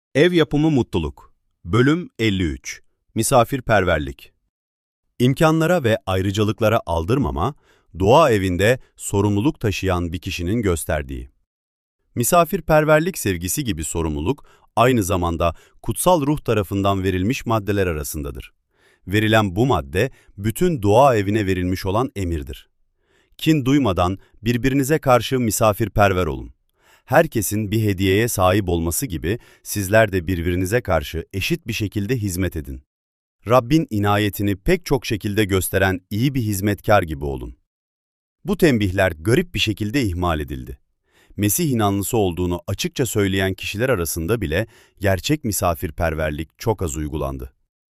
Ev yapımı mutluluk. Bölüm 53. Misafirperverlik. İmkanlara ve ayrıcalıklara aldırmama, dua evinde sorumluluk taşıyan bir kişinin gösterdiği. Misafirperverlik sevgisi gibi sorumluluk, aynı zamanda kutsal ruh tarafından verilmiş maddeler arasındadır. Verilen bu madde, bütün dua evine verilmiş olan emirdir. Kin duymadan birbirinize karşı misafirperver olun. Herkesin bir hediyeye sahip olması gibi sizler de birbirinize karşı eşit bir şekilde hizmet edin. Rabbin inayetini pek çok şekilde gösteren iyi bir hizmetkar gibi olun. Bu tembihler garip bir şekilde ihmal edildi. Mesih inanlısı olduğunu açıkça söyleyen kişiler arasında bile gerçek misafirperverlik çok az uygulandı.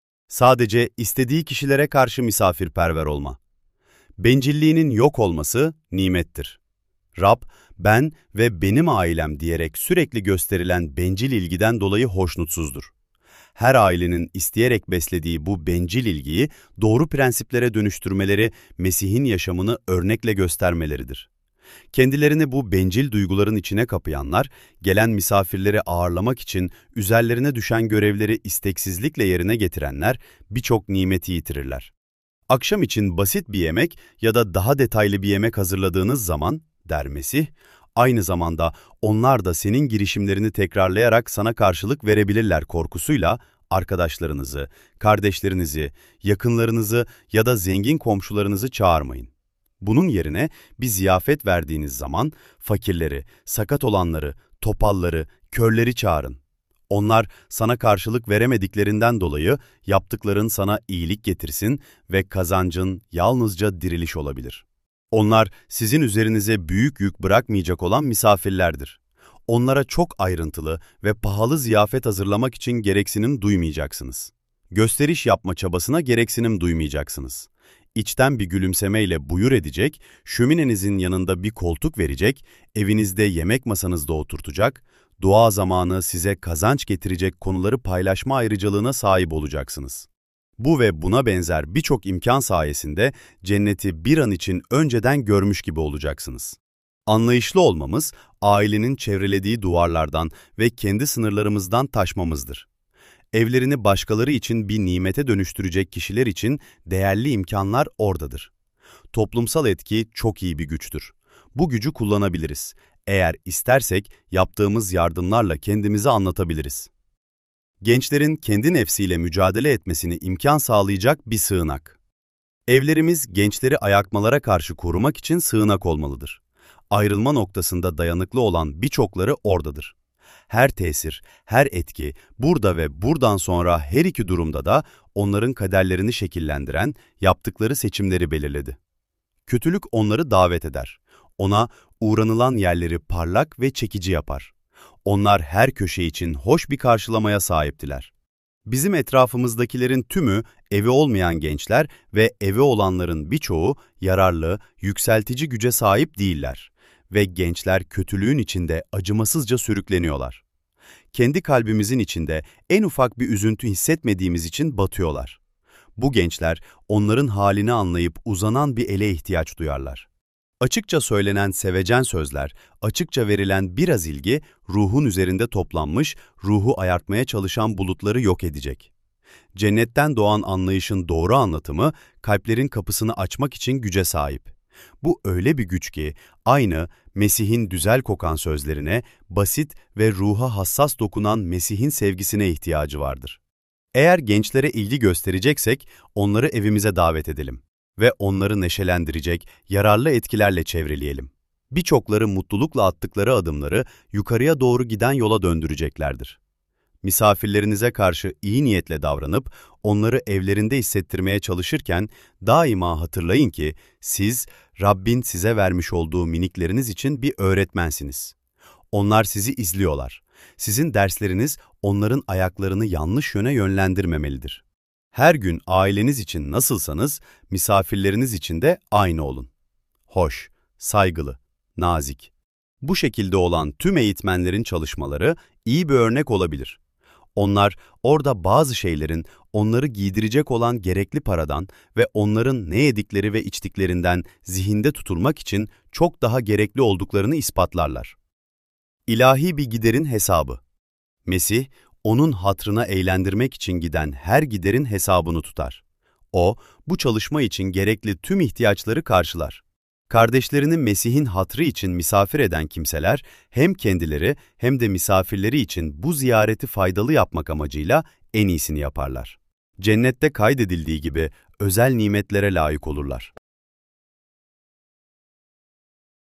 Sadece istediği kişilere karşı misafirperver olma. Bencilliğinin yok olması nimettir. Rab, ben ve benim ailem diyerek sürekli gösterilen bencil ilgiden dolayı hoşnutsuzdur. Her ailenin isteyerek beslediği bu bencil ilgiyi doğru prensiplere dönüştürmeleri, Mesih'in yaşamını örnekle göstermeleridir. Kendilerini bu bencil duyguların içine kapayanlar, gelen misafirleri ağırlamak için üzerlerine düşen görevleri isteksizlikle yerine getirenler birçok nimeti yitirirler. Akşam için basit bir yemek ya da daha detaylı bir yemek hazırladığınız zaman, der Mesih, aynı zamanda onlar da senin girişimlerini tekrarlayarak sana karşılık verebilirler korkusuyla arkadaşlarınızı, kardeşlerinizi, yakınlarınızı ya da zengin komşularınızı çağırmayın. Bunun yerine bir ziyafet verdiğiniz zaman fakirleri, sakat olanları, topalları, körleri çağırın. Onlar sana karşılık veremediklerinden dolayı yaptıkların sana iyilik getirsin ve kazancın yalnızca diriliş olabilir. Onlar sizin üzerinize büyük yük bırakmayacak olan misafirlerdir. Onlara çok ayrıntılı ve pahalı ziyafet hazırlamak için gereksinim duymayacaksınız. Gösteriş yapma çabasına gereksinim duymayacaksınız. İçten bir gülümsemeyle buyur edecek, şöminenizin yanında bir koltuk verecek, evinizde yemek masanızda oturtacak, dua zamanı size kazanç getirecek konuları paylaşma ayrıcalığına sahip olacaksınız. Bu ve buna benzer birçok imkan sayesinde cenneti bir an için önceden görmüş gibi olacaksınız. Anlayışlı olmamız, ailenin çevrelediği duvarlardan ve kendi sınırlarımızdan taşmamızdır. Evlerini başkaları için bir nimete dönüştürecek kişiler için değerli imkanlar oradadır. Toplumsal etki çok iyi bir güçtür. Bu gücü kullanabiliriz. Eğer istersek yaptığımız yardımlarla kendimizi anlatabiliriz. Gençlerin kendi nefsiyle mücadele etmesini imkan sağlayacak bir sığınak. Evlerimiz gençleri ayakmalara karşı korumak için sığınak olmalıdır. Ayrılma noktasında dayanıklı olan birçokları oradadır. Her tesir, her etki, burada ve buradan sonra her iki durumda da onların kaderlerini şekillendiren yaptıkları seçimleri belirledi. Kötülük onları davet eder. Ona uğranılan yerleri parlak ve çekici yapar. Onlar her köşe için hoş bir karşılamaya sahiptiler. Bizim etrafımızdakilerin tümü evi olmayan gençler ve evi olanların birçoğu yararlı, yükseltici güce sahip değiller ve gençler kötülüğün içinde acımasızca sürükleniyorlar. Kendi kalbimizin içinde en ufak bir üzüntü hissetmediğimiz için batıyorlar. Bu gençler onların halini anlayıp uzanan bir ele ihtiyaç duyarlar. Açıkça söylenen sevecen sözler, açıkça verilen biraz ilgi, ruhun üzerinde toplanmış, ruhu ayartmaya çalışan bulutları yok edecek. Cennetten doğan anlayışın doğru anlatımı, kalplerin kapısını açmak için güce sahip. Bu öyle bir güç ki, aynı Mesih'in güzel kokan sözlerine, basit ve ruha hassas dokunan Mesih'in sevgisine ihtiyacı vardır. Eğer gençlere ilgi göstereceksek, onları evimize davet edelim ve onları neşelendirecek, yararlı etkilerle çevreleyelim. Birçokları mutlulukla attıkları adımları yukarıya doğru giden yola döndüreceklerdir. Misafirlerinize karşı iyi niyetle davranıp onları evlerinde hissettirmeye çalışırken daima hatırlayın ki siz Rabbin size vermiş olduğu minikleriniz için bir öğretmensiniz. Onlar sizi izliyorlar. Sizin dersleriniz onların ayaklarını yanlış yöne yönlendirmemelidir. Her gün aileniz için nasılsanız misafirleriniz için de aynı olun. Hoş, saygılı, nazik. Bu şekilde olan tüm eğitmenlerin çalışmaları iyi bir örnek olabilir. Onlar orada bazı şeylerin onları giydirecek olan gerekli paradan ve onların ne yedikleri ve içtiklerinden zihinde tutulmak için çok daha gerekli olduklarını ispatlarlar. İlahi bir giderin hesabı. Mesih, onun hatırına eğlendirmek için giden her giderin hesabını tutar. O, bu çalışma için gerekli tüm ihtiyaçları karşılar. Kardeşlerini Mesih'in hatrı için misafir eden kimseler, hem kendileri hem de misafirleri için bu ziyareti faydalı yapmak amacıyla en iyisini yaparlar. Cennette kaydedildiği gibi özel nimetlere layık olurlar.